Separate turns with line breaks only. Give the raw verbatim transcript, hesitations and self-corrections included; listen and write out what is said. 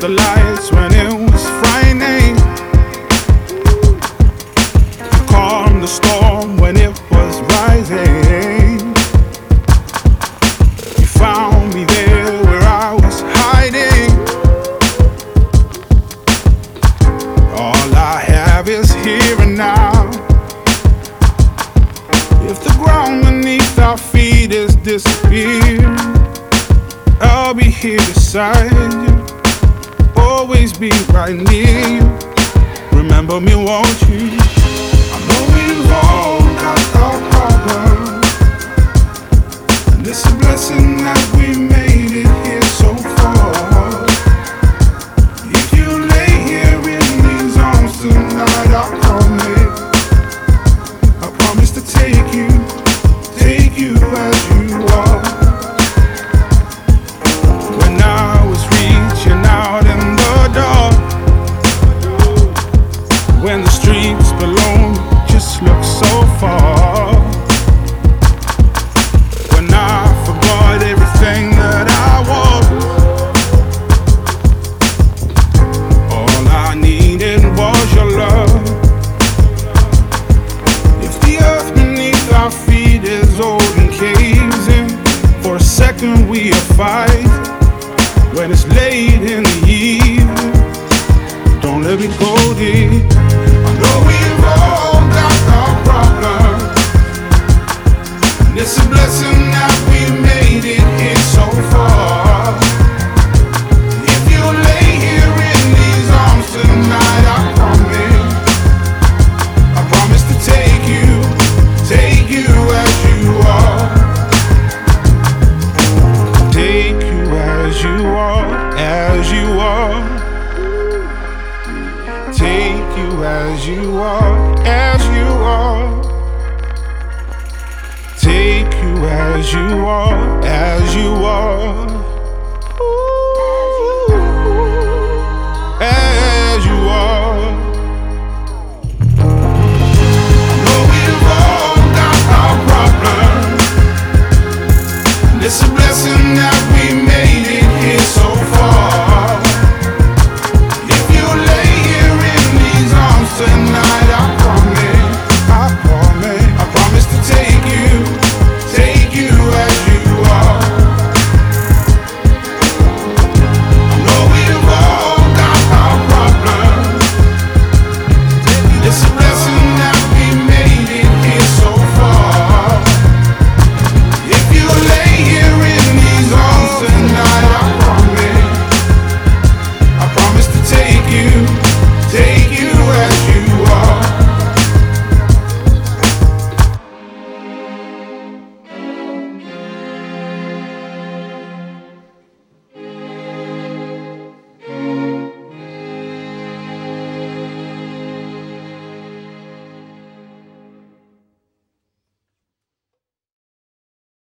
the lights when it was frightening. You calmed the storm when it was rising. You found me there where I was hiding. All I have is here and now. If the ground beneath our feet is disappearing, I'll be here beside you, always be right near you. Remember me, won't you?